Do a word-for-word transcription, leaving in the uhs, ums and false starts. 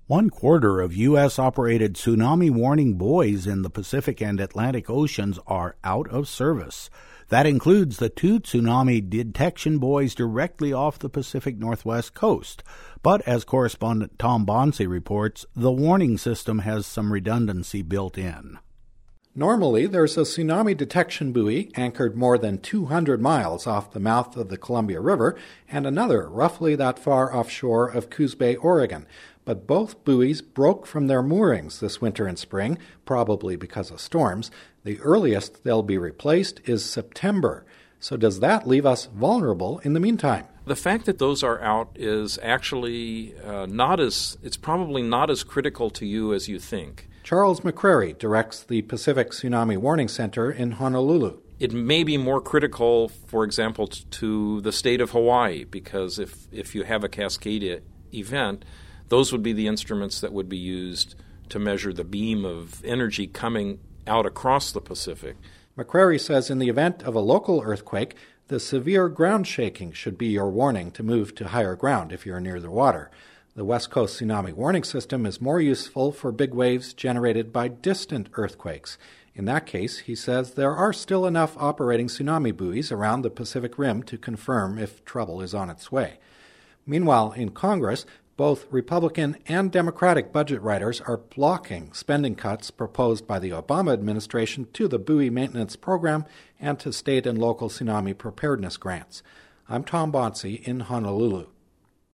One quarter of U S-operated tsunami warning buoys in the Pacific and Atlantic Oceans are out of service. That includes the two tsunami detection buoys directly off the Pacific Northwest coast. But as correspondent Tom Bonsi reports, the warning system has some redundancy built in. Normally, there's a tsunami detection buoy anchored more than two hundred miles off the mouth of the Columbia River and another roughly that far offshore of Coos Bay, Oregon. But both buoys broke from their moorings this winter and spring, probably because of storms. The earliest they'll be replaced is September. So does that leave us vulnerable in the meantime? The fact that those are out is actually uh, not as, it's probably not as critical to you as you think. Charles McCrary directs the Pacific Tsunami Warning Center in Honolulu. It may be more critical, for example, t- to the state of Hawaii, because if, if you have a cascade event, those would be the instruments that would be used to measure the beam of energy coming out across the Pacific. McCrary says in the event of a local earthquake, the severe ground shaking should be your warning to move to higher ground if you're near the water. The West Coast Tsunami Warning System is more useful for big waves generated by distant earthquakes. In that case, he says there are still enough operating tsunami buoys around the Pacific Rim to confirm if trouble is on its way. Meanwhile, in Congress, both Republican and Democratic budget writers are blocking spending cuts proposed by the Obama administration to the buoy maintenance program and to state and local tsunami preparedness grants. I'm Tom Bonsi in Honolulu.